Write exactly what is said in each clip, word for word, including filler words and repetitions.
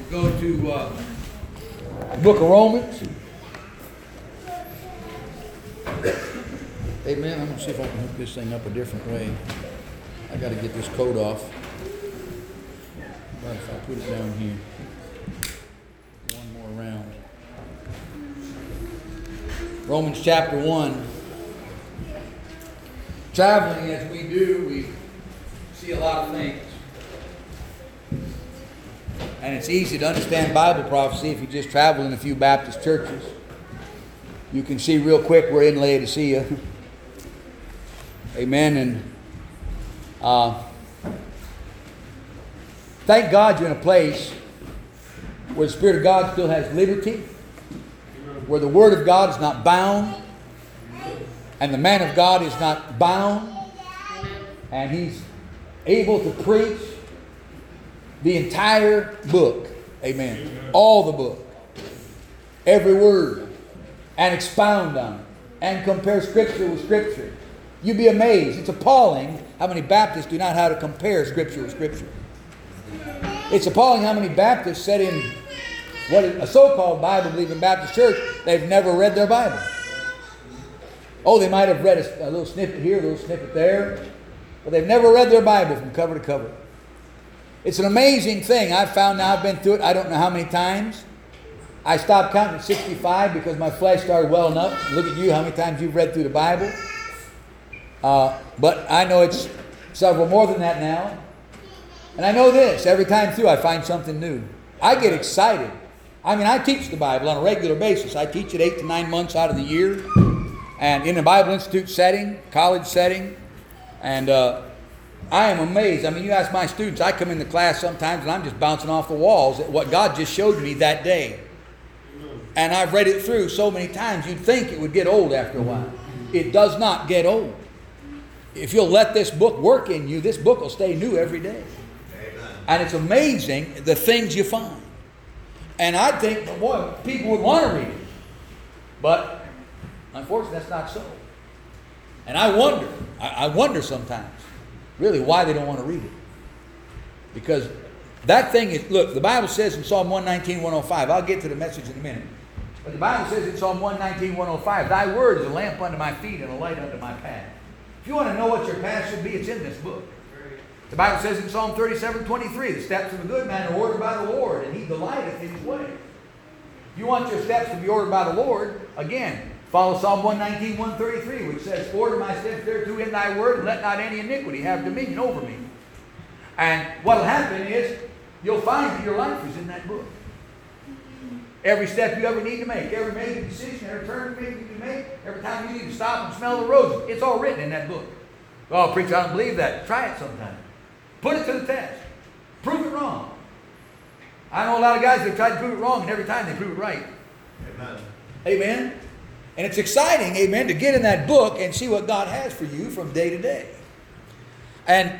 Go to uh, the book of Romans. Amen. I'm going to see if I can hook this thing up a different way. I got to get this coat off. But if I put it down here, one more round. Romans chapter one. Traveling as we do, we see a lot of things. And it's easy to understand Bible prophecy if you just travel in a few Baptist churches. You can see real quick we're in Laodicea. Amen. And uh, thank God you're in a place where the Spirit of God still has liberty, where the Word of God is not bound, and the man of God is not bound, and he's able to preach the entire book. Amen. All the book. Every word. And expound on it. And compare Scripture with Scripture. You'd be amazed. It's appalling how many Baptists do not know how to compare Scripture with Scripture. It's appalling how many Baptists sit in what is a so-called Bible-believing Baptist church, they've never read their Bible. Oh, they might have read a, a little snippet here, a little snippet there, but they've never read their Bible from cover to cover. It's an amazing thing. I've found now, I've been through it, I don't know how many times. I stopped counting at sixty-five because my flesh started welling up. Look at you, how many times you've read through the Bible. Uh, but I know it's several more than that now. And I know this, every time through I find something new. I get excited. I mean, I teach the Bible on a regular basis. I teach it eight to nine months out of the year. And in a Bible Institute setting, college setting. And uh, I am amazed. I mean, you ask my students, I come into class sometimes and I'm just bouncing off the walls at what God just showed me that day. And I've read it through so many times, you'd think it would get old after a while. It does not get old. If you'll let this book work in you, this book will stay new every day. And it's amazing the things you find. And I think, boy, people would want to read it. But unfortunately, that's not so. And I wonder, I, I wonder sometimes, really, why they don't want to read it. Because that thing is, look, the Bible says in Psalm one nineteen, one oh five, I'll get to the message in a minute. But the Bible says in Psalm one nineteen, one oh five, thy word is a lamp unto my feet and a light unto my path. If you want to know what your path should be, it's in this book. The Bible says in Psalm thirty-seven, twenty-three, the steps of a good man are ordered by the Lord, and he delighteth in his way. If you want your steps to be ordered by the Lord, again, follow Psalm one nineteen, one thirty-three, which says, order my steps thereto in thy word, and let not any iniquity have dominion over me. And what will happen is, you'll find that your life is in that book. Every step you ever need to make, every major decision, every turn you need to make, every time you need to stop and smell the roses, it's all written in that book. Oh, preacher, I don't believe that. Try it sometime. Put it to the test. Prove it wrong. I know a lot of guys that have tried to prove it wrong, and every time they prove it right. Amen. Amen. And it's exciting, amen, to get in that book and see what God has for you from day to day. And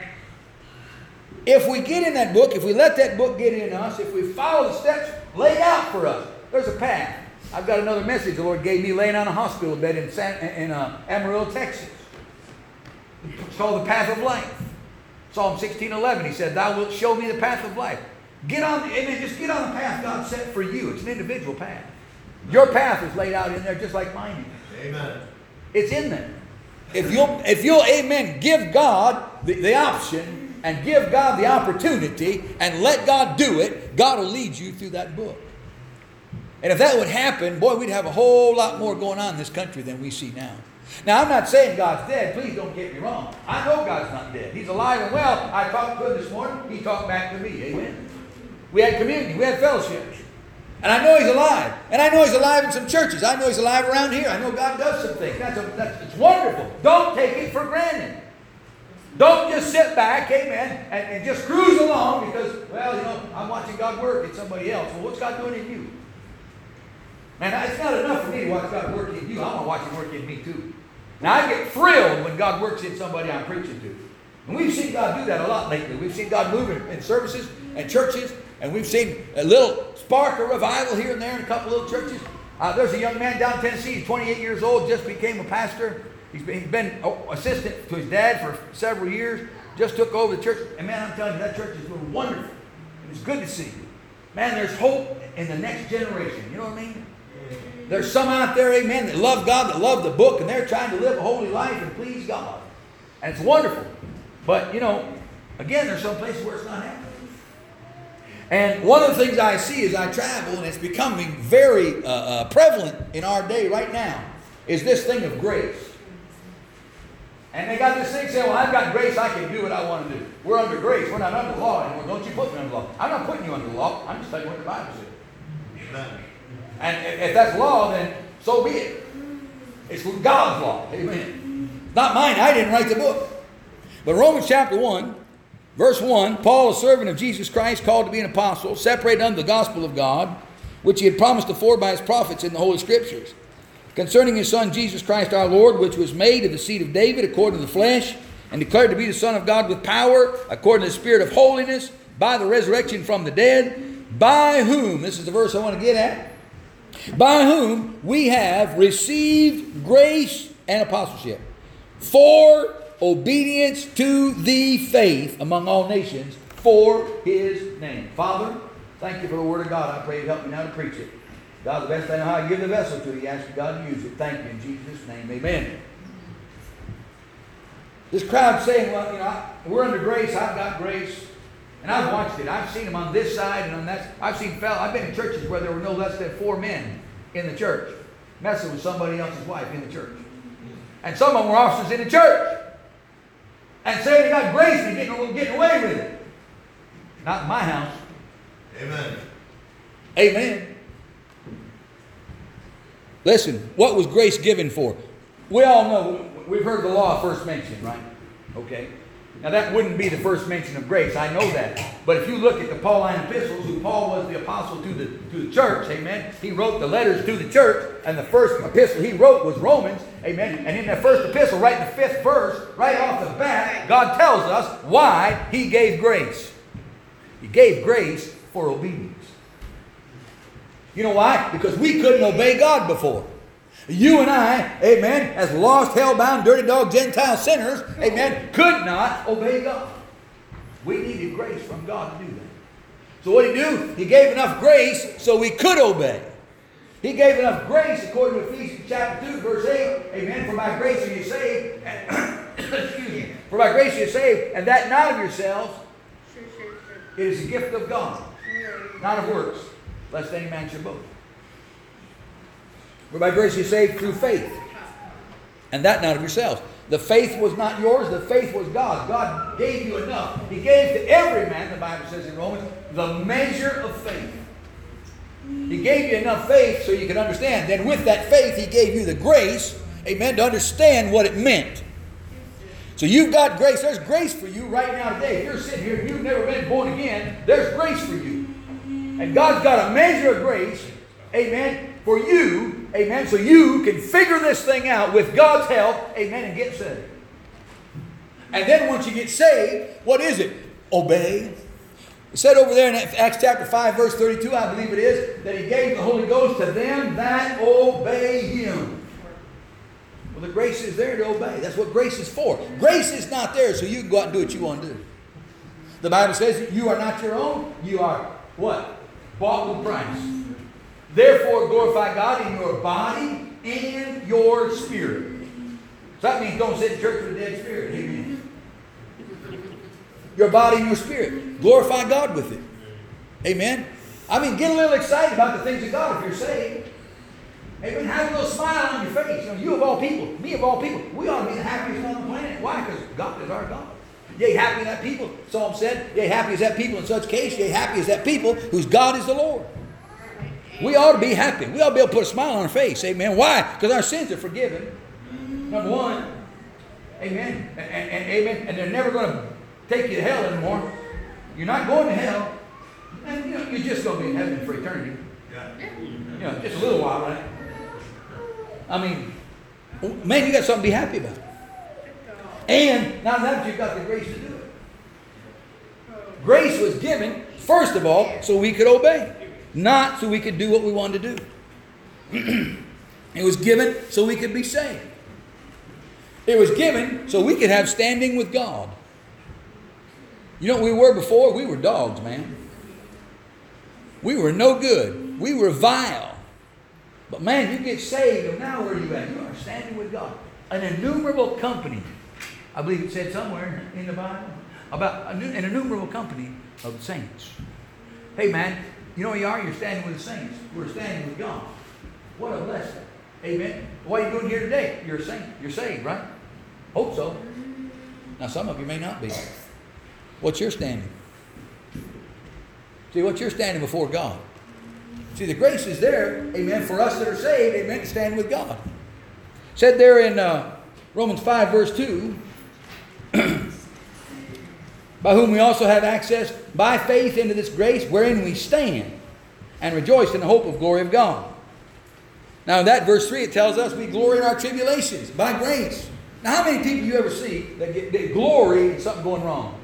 if we get in that book, if we let that book get in us, if we follow the steps laid out for us, there's a path. I've got another message the Lord gave me laying on a hospital bed in, San, in uh, Amarillo, Texas. It's called the path of life. Psalm sixteen eleven, he said, thou wilt show me the path of life. Get on, amen, just get on the path God set for you. It's an individual path. Your path is laid out in there just like mine is. Amen. It's in there. If you'll, if you'll, amen, give God the, the option and give God the opportunity and let God do it, God will lead you through that book. And if that would happen, boy, we'd have a whole lot more going on in this country than we see now. Now, I'm not saying God's dead. Please don't get me wrong. I know God's not dead. He's alive and well. I talked to him this morning. He talked back to me. Amen. We had community. We had fellowship. And I know he's alive. And I know he's alive in some churches. I know he's alive around here. I know God does some things. That's, a, that's it's wonderful. Don't take it for granted. Don't just sit back, amen, and, and just cruise along because, well, you know, I'm watching God work in somebody else. Well, what's God doing in you? Man, it's not enough for me to watch God work in you. I want to watch Him work in me too. Now, I get thrilled when God works in somebody I'm preaching to. And we've seen God do that a lot lately. We've seen God move in, in services and churches, and we've seen a little spark of revival here and there in a couple little churches. Uh, there's a young man down in Tennessee, he's twenty-eight years old, just became a pastor. He's been, he's been assistant to his dad for several years, just took over the church. And man, I'm telling you, that church is doing wonderful. And it's good to see. Man, there's hope in the next generation. You know what I mean? There's some out there, amen, that love God, that love the book, and they're trying to live a holy life and please God. And it's wonderful. But, you know, again, there's some places where it's not happening. And one of the things I see as I travel, and it's becoming very uh, uh, prevalent in our day right now, is this thing of grace. And they got this thing saying, well, I've got grace, I can do what I want to do. We're under grace, we're not under law anymore. Don't you put me under law. I'm not putting you under law, I'm just telling you what the Bible says. Amen. And if that's law, then so be it. It's God's law. Amen. Not mine. I didn't write the book. But Romans chapter one, verse one, Paul, a servant of Jesus Christ, called to be an apostle, separated unto the gospel of God, which he had promised afore by his prophets in the Holy Scriptures, concerning his Son Jesus Christ our Lord, which was made of the seed of David according to the flesh, and declared to be the Son of God with power, according to the Spirit of holiness, by the resurrection from the dead, by whom, this is the verse I want to get at, by whom we have received grace and apostleship for obedience to the faith among all nations for his name. Father, thank you for the word of God. I pray you help me now to preach it. God, the best I know how to give the vessel to you, ask God to use it. Thank you in Jesus' name. Amen. This crowd saying, well, you know, I, we're under grace. I've got grace. And I've watched it. I've seen them on this side and on that. I've seen fellow. I've been in churches where there were no less than four men in the church messing with somebody else's wife in the church. And some of them were officers in the church. And saying they got grace and getting, getting away with it. Not in my house. Amen. Amen. Listen, what was grace given for? We all know, we've heard the law first mentioned, right? Okay. Now that wouldn't be the first mention of grace. I know that. But if you look at the Pauline epistles, who Paul was the apostle to the, to the church, amen. He wrote the letters to the church, and the first epistle he wrote was Romans, amen. And in that first epistle, right in the fifth verse, right off the bat, God tells us why he gave grace. He gave grace for obedience. You know why? Because we couldn't obey God before. You and I, amen, as lost, hell-bound, dirty dog, Gentile sinners, amen, could not obey God. We needed grace from God to do that. So what did he do? He gave enough grace so we could obey. He gave enough grace, according to Ephesians chapter two, verse eight, amen, for by grace are you saved, and, excuse me, for by grace are you saved, and that not of yourselves, it is a gift of God, not of works, lest any man should boast. For by grace you are saved through faith, and that not of yourselves. The faith was not yours, the faith was God's. God gave you enough. He gave to every man, the Bible says in Romans, the measure of faith. He gave you enough faith so you can understand. Then with that faith, he gave you the grace, amen, to understand what it meant. So you've got grace. There's grace for you right now today. If you're sitting here and you've never been born again, there's grace for you. And God's got a measure of grace, amen, for you, amen, so you can figure this thing out with God's help, amen, and get saved. And then once you get saved, what is it? Obey. It said over there in Acts chapter five, verse thirty-two, I believe it is, that he gave the Holy Ghost to them that obey him. Well, the grace is there to obey. That's what grace is for. Grace is not there so you can go out and do what you want to do. The Bible says that you are not your own. You are what? Bought with price. Therefore, glorify God in your body and your spirit. So that means don't sit in church with a dead spirit. Amen. Your body and your spirit. Glorify God with it. Amen. I mean, get a little excited about the things of God if you're saved. Amen. Have a little smile on your face. You know, you of all people, me of all people, we ought to be the happiest on the planet. Why? Because God is our God. Yea, happy is that people, Psalm said, yea, happy is that people in such case, yea, happy is that people whose God is the Lord. We ought to be happy. We ought to be able to put a smile on our face. Amen. Why? Because our sins are forgiven. Number one. Amen. And, and, and amen. And they're never going to take you to hell anymore. You're not going to hell. And you know, you're just going to be in heaven for eternity. You know, just a little while, right? I mean, man, you got something to be happy about. And now that you've got the grace to do it. Grace was given, first of all, so we could obey. Not so we could do what we wanted to do. It was given so we could be saved. It was given so we could have standing with God. You know what we were before? We were dogs, man. We were no good. We were vile. But man, you get saved, and now where are you at? You are standing with God. An innumerable company. I believe it said somewhere in the Bible about an innumerable company of the saints. Hey man, you know where you are? You're standing with the saints. We're standing with God. What a blessing. Amen. What are you doing here today? You're a saint. You're saved, right? Hope so. Now some of you may not be. What's your standing? See, what's your standing before God? See, the grace is there, amen, for us that are saved, amen, to stand with God. Said there in uh, Romans five, verse two, by whom we also have access by faith into this grace wherein we stand and rejoice in the hope of glory of God. Now in that verse three, it tells us we glory in our tribulations by grace. Now how many people you ever see that get, get glory in something going wrong?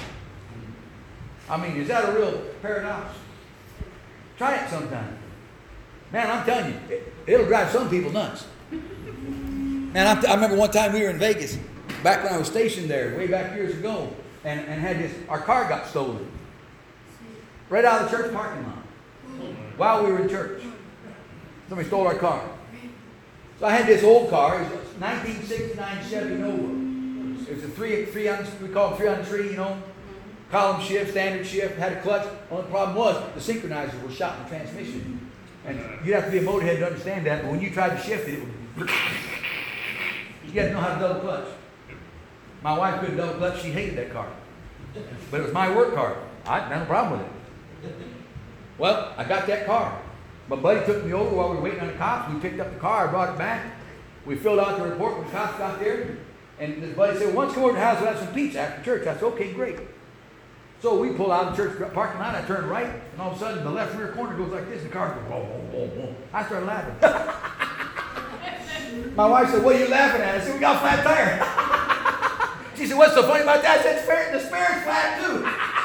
I mean, is that a real paradox? Try it sometime. Man, I'm telling you, it, it'll drive some people nuts. Man, I'm t- I remember one time we were in Vegas, back when I was stationed there, way back years ago, and, and had this, our car got stolen. Right out of the church parking lot. While we were in church. Somebody stole our car. So I had this old car, it was a nineteen sixty-nine Chevy Nova. It was a three, three on, we call it three on three, you know. Column shift, standard shift, had a clutch. Only problem was the synchronizer was shot in the transmission. And you'd have to be a motorhead to understand that, but when you tried to shift it, it would... You had to know how to double clutch. My wife couldn't double clutch, she hated that car. But it was my work car. I had no problem with it. Well, I got that car. My buddy took me over while we were waiting on the cops. We picked up the car, I brought it back. We filled out the report when the cops got there. And this buddy said, well, why don't you come over to the house and have some pizza after church? I said, okay, great. So we pull out of the church parking lot, I turn right, and all of a sudden the left rear corner goes like this, and the car goes, whoa, whoa, whoa, whoa. I started laughing. My wife said, what are you laughing at? I said, we got a flat tire. She said, what's so funny about that? I said, spare, the spare's flat too.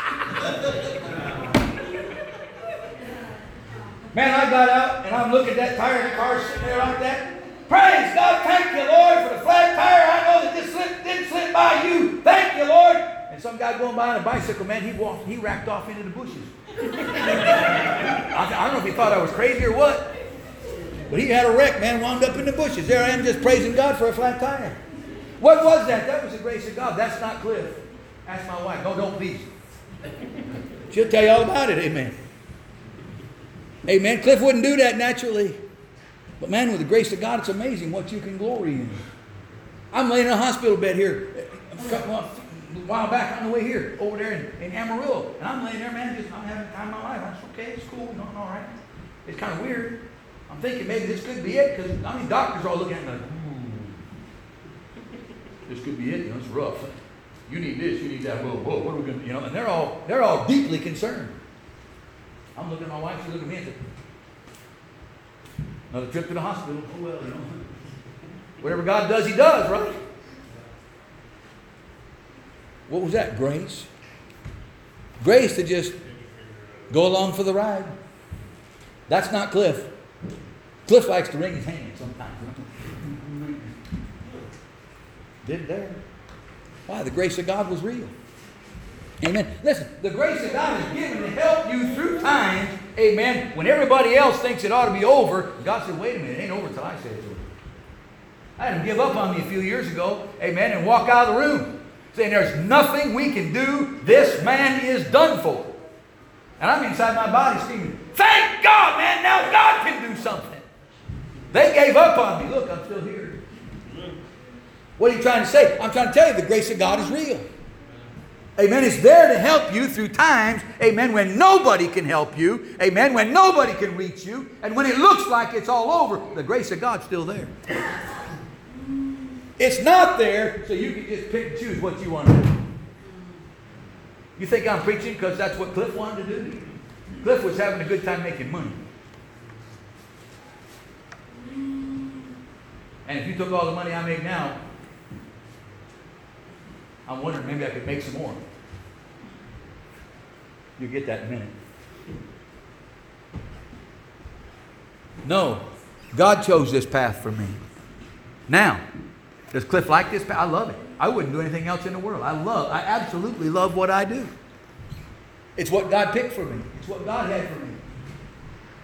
Man, I got out, and I'm looking at that tire, and the car's sitting there like that. Praise God, thank you, Lord, for the flat tire. I know that this slip, didn't slip by you. Thank you, Lord. And some guy going by on a bicycle, man, he walked, he racked off into the bushes. I, I don't know if he thought I was crazy or what, but he had a wreck, man, wound up in the bushes. There I am just praising God for a flat tire. What was that? That was the grace of God. That's not Cliff. Ask my wife. No, don't please. She'll tell you all about it. Amen. Amen. Cliff wouldn't do that naturally. But man, with the grace of God, it's amazing what you can glory in. I'm laying in a hospital bed here a while back on the way here, over there in, in Amarillo. And I'm laying there, man, just I'm having the time of my life. I said, okay, it's cool, no, all right. It's kind of weird. I'm thinking maybe this could be it, because I mean, doctors are all looking at me like, hmm, this could be it, you know, it's rough. You need this, you need that, whoa, whoa, what are we going to do? You know, and they're all they're all deeply concerned. I'm looking at my wife, she's looking at me and said, another trip to the hospital. Oh well, you know. Whatever God does, He does, right? What was that? Grace. Grace to just go along for the ride. That's not Cliff. Cliff likes to wring his hand sometimes. Did there. Why? The grace of God was real. Amen. Listen, the grace of God is given to help you through times, amen, when everybody else thinks it ought to be over. God said, wait a minute, it ain't over till I say it's over. I had him give up on me a few years ago, amen, and walk out of the room, saying there's nothing we can do. This man is done for. And I'm inside my body screaming, thank God, man, now God can do something. They gave up on me. Look, I'm still here. What are you trying to say? I'm trying to tell you the grace of God is real. Amen. It's there to help you through times, amen, when nobody can help you, amen, when nobody can reach you, and when it looks like it's all over, the grace of God's still there. It's not there so you can just pick and choose what you want to do. You think I'm preaching because that's what Cliff wanted to do? Cliff was having a good time making money. And if you took all the money I make now, I'm wondering maybe I could make some more. You'll get that in a minute. No, God chose this path for me. Now, does Cliff like this path? I love it. I wouldn't do anything else in the world. I love, I absolutely love what I do. It's what God picked for me. It's what God had for me.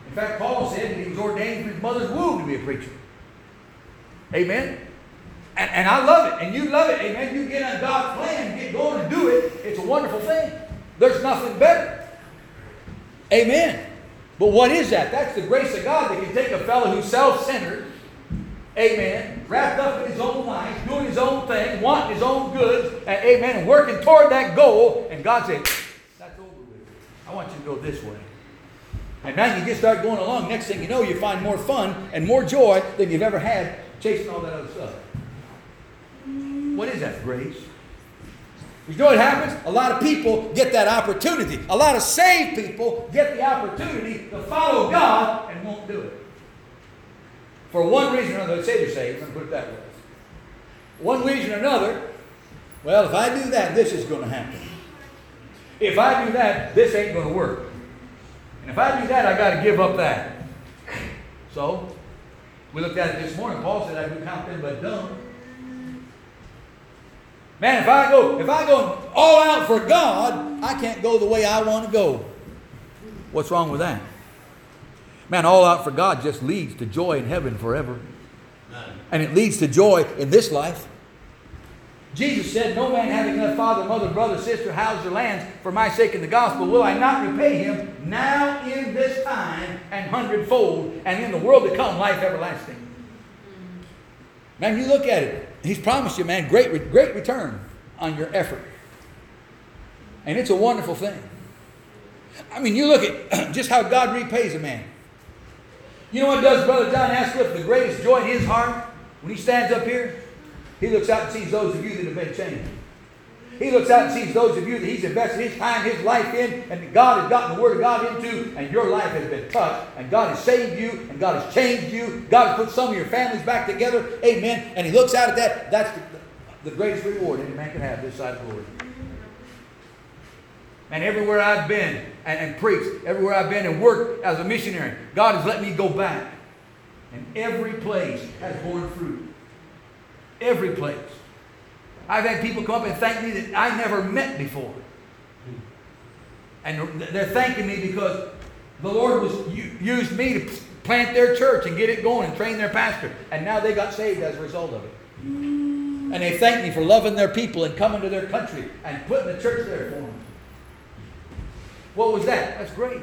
In fact, Paul said that he was ordained from his mother's womb to be a preacher. Amen? And, and I love it. And you love it. Amen? You get on God's plan, get going and do it. It's a wonderful thing. There's nothing better. Amen? But what is that? That's the grace of God that can take a fellow who's self-centered, amen, wrapped up in his own life, doing his own thing, wanting his own goods, and, amen, and working toward that goal. And God said, that's over with. I want you to go this way. And now you just start going along. Next thing you know, you find more fun and more joy than you've ever had chasing all that other stuff. What is that? Grace. You know what happens? A lot of people get that opportunity. A lot of saved people get the opportunity to follow God and won't do it. For one reason or another, say they're saved, I'm going to put it that way. One reason or another, well, if I do that, this is going to happen. If I do that, this ain't going to work. And if I do that, I got to give up that. So, we looked at it this morning. Paul said, I do count them but dumb. Man, if I go, if I go all out for God, I can't go the way I want to go. What's wrong with that? Man, all out for God just leads to joy in heaven forever. And it leads to joy in this life. Jesus said, no man having left father, mother, brother, sister, house, or lands for my sake in the gospel, will I not repay him now in this time and hundredfold, and in the world to come, life everlasting. Man, you look at it. He's promised you, man, great, great return on your effort. And it's a wonderful thing. I mean, you look at just how God repays a man. You know what does Brother John Asquith the greatest joy in his heart? When he stands up here, he looks out and sees those of you that have been changed. He looks out and sees those of you that he's invested his time, his life in, and that God has gotten the Word of God into, and your life has been touched, and God has saved you, and God has changed you. God has put some of your families back together. Amen. And he looks out at that. That's the, the greatest reward any man can have this side of glory. And everywhere I've been and, and preached, everywhere I've been and worked as a missionary, God has let me go back. And every place has borne fruit. Every place. I've had people come up and thank me that I never met before. And they're thanking me because the Lord was used me to plant their church and get it going and train their pastor. And now they got saved as a result of it. And they thank me for loving their people and coming to their country and putting the church there for them. What was that? That's great.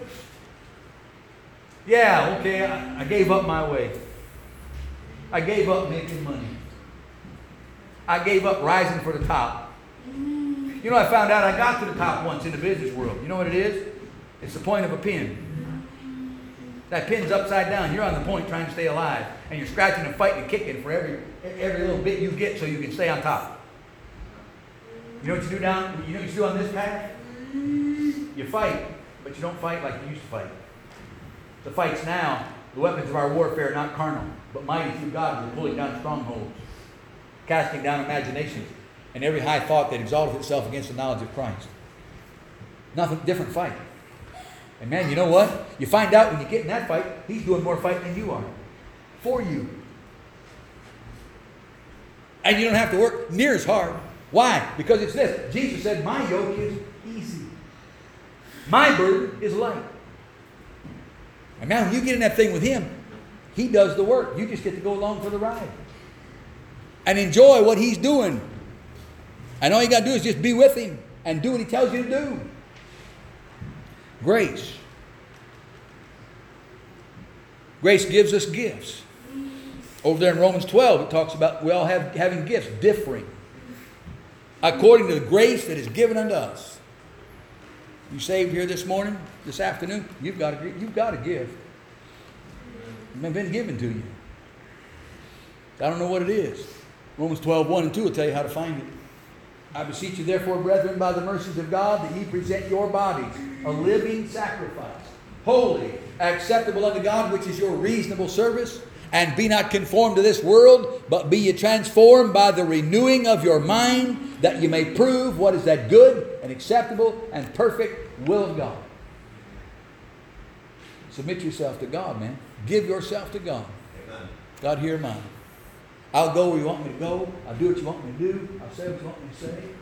Yeah, okay, I, I gave up my way. I gave up making money. I gave up rising for the top. You know, I found out I got to the top once in the business world. You know what it is? It's the point of a pin. That pin's upside down. You're on the point trying to stay alive. And you're scratching and fighting and kicking for every, every little bit you get so you can stay on top. You know what you do down? You know what you do on this path? You fight, but you don't fight like you used to fight. The fights now, the weapons of our warfare are not carnal, but mighty through God, we're pulling down strongholds, casting down imaginations, and every high thought that exalteth itself against the knowledge of Christ. Nothing different fight. And man, you know what? You find out when you get in that fight, he's doing more fighting than you are. For you. And you don't have to work near as hard. Why? Because it's this. Jesus said, my yoke is easy. My burden is light. And now when you get in that thing with him, he does the work. You just get to go along for the ride. And enjoy what he's doing. And all you got to do is just be with him and do what he tells you to do. Grace. Grace gives us gifts. Over there in Romans twelve, it talks about we all have having gifts differing according to the grace that is given unto us. You saved here this morning, this afternoon, you've got a, you've got a gift. It's been given to you. I don't know what it is. Romans twelve, one and two will tell you how to find it. I beseech you therefore, brethren, by the mercies of God, that ye present your bodies a living sacrifice, holy, acceptable unto God, which is your reasonable service. And be not conformed to this world, but be ye transformed by the renewing of your mind, that you may prove what is that good and acceptable and perfect will of God. Submit yourself to God, man. Give yourself to God. Amen. God, hear mine. I'll go where you want me to go. I'll do what you want me to do. I'll say what you want me to say.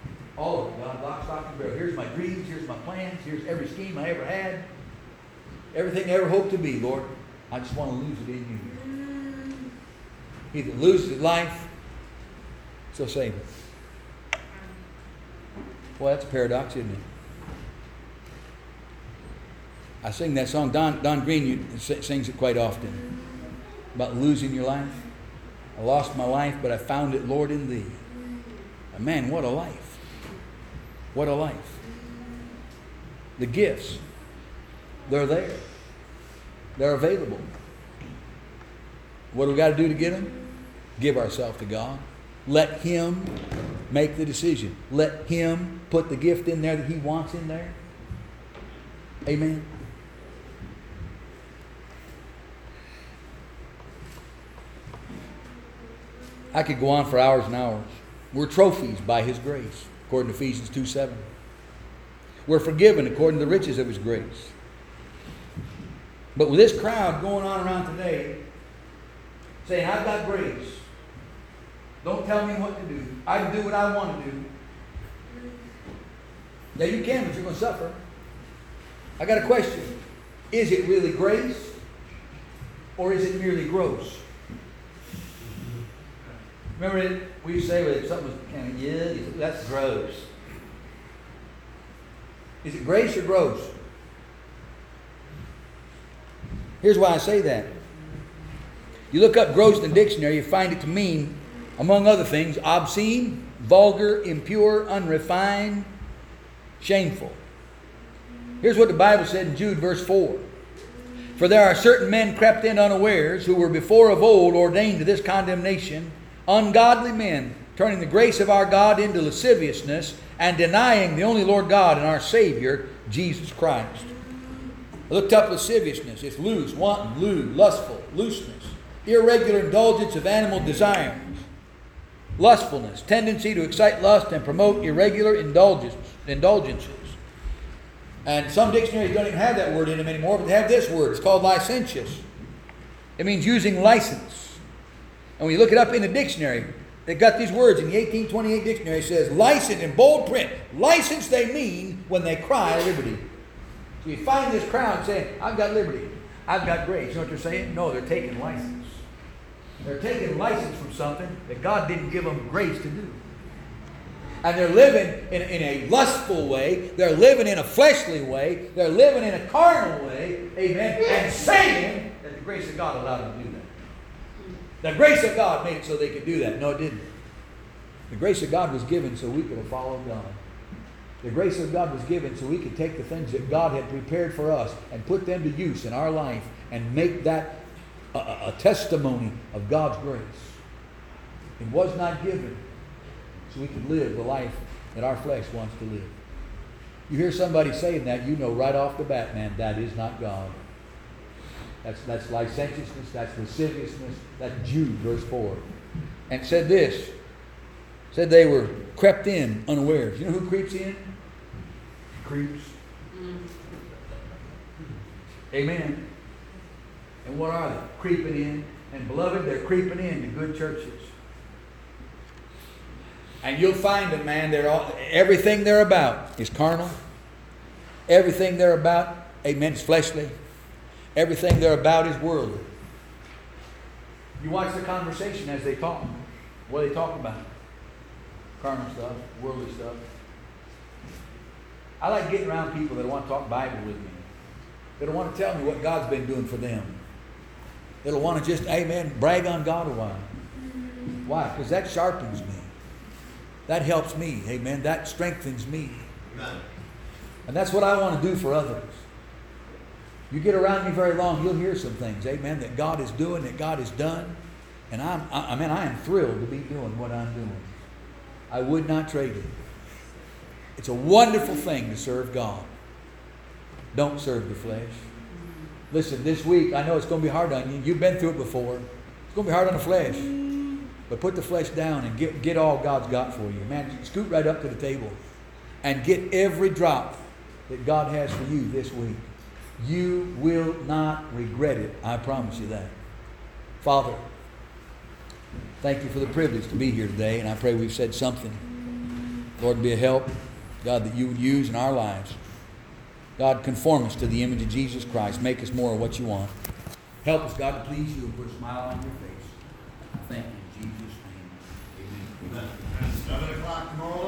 All of it, God, lock, stock, and barrel. Here's my dreams. Here's my plans. Here's every scheme I ever had. everything I ever hoped to be, Lord, I just want to lose it in you. Either lose his life, so save it. Well, that's a paradox, isn't it? I sing that song. Don, Don Green you, sings it quite often about losing your life. I lost my life, but I found it, Lord, in Thee. And man, what a life. What a life. The gifts, they're there. They're available. What do we got to do to get them? Give ourselves to God. Let Him make the decision. Let Him put the gift in there that He wants in there. Amen. I could go on for hours and hours. We're trophies by His grace, according to Ephesians two seven. We're forgiven according to the riches of His grace. But with this crowd going on around today, saying, I've got grace. Don't tell me what to do. I can do what I want to do. Yeah, you can, but you're going to suffer. I got a question. Is it really grace? Or is it merely gross? Remember it, we used to say that something was kind of, yeah, that's gross. Is it grace or gross? Here's why I say that. You look up gross in the dictionary, you find it to mean, among other things, obscene, vulgar, impure, unrefined, shameful. Here's what the Bible said in Jude verse four. For there are certain men crept in unawares, who were before of old ordained to this condemnation, ungodly men, turning the grace of our God into lasciviousness, and denying the only Lord God and our Savior, Jesus Christ. I looked up lasciviousness. It's loose, wanton, lewd, lustful, looseness, irregular indulgence of animal desires, lustfulness, tendency to excite lust and promote irregular indulgence, indulgences. And some dictionaries don't even have that word in them anymore, but they have this word. It's called licentious. It means using license. And when you look it up in the dictionary, they've got these words in the eighteen twenty-eight dictionary. It says, license in bold print. License they mean when they cry liberty. So you find this crowd saying, I've got liberty. I've got grace. You know what they're saying? No, they're taking license. They're taking license from something that God didn't give them grace to do. And they're living in, in a lustful way. They're living in a fleshly way. They're living in a carnal way. Amen. And saying that the grace of God allowed them to do that. The grace of God made it so they could do that. No, it didn't. The grace of God was given so we could have followed God. The grace of God was given so we could take the things that God had prepared for us and put them to use in our life and make that a, a testimony of God's grace. It was not given so we could live the life that our flesh wants to live. You hear somebody saying that, you know right off the bat, man, that is not God. That's, that's licentiousness, that's lasciviousness, that's Jude, verse four. And it said this, said they were crept in unawares. You know who creeps in? Creeps. Amen. And what are they? Creeping in. And beloved, they're creeping in to good churches. And you'll find them, man, they're all, everything they're about is carnal. Everything they're about, amen, is fleshly. Everything they're about is worldly. You watch the conversation as they talk. What are they talking about? Carnal stuff, worldly stuff. I like getting around people that want to talk Bible with me. They don't want to tell me what God's been doing for them. They'll want to just, amen, brag on God a while. Why? Because that sharpens me. That helps me. Amen. That strengthens me. Amen. And that's what I want to do for others. You get around me very long, you'll hear some things, amen, that God is doing, that God has done. And I'm, I, I mean, I am thrilled to be doing what I'm doing. I would not trade it. It's a wonderful thing to serve God. Don't serve the flesh. Listen, this week, I know it's going to be hard on you. You've been through it before. It's going to be hard on the flesh. But put the flesh down and get, get all God's got for you. Man, scoot right up to the table and get every drop that God has for you this week. You will not regret it. I promise you that. Father, thank you for the privilege to be here today, and I pray we've said something, Lord, be a help, God, that you would use in our lives. God, conform us to the image of Jesus Christ. Make us more of what you want. Help us, God, to please you and put a smile on your face. Thank you in Jesus' name. Amen. Seven o'clock tomorrow.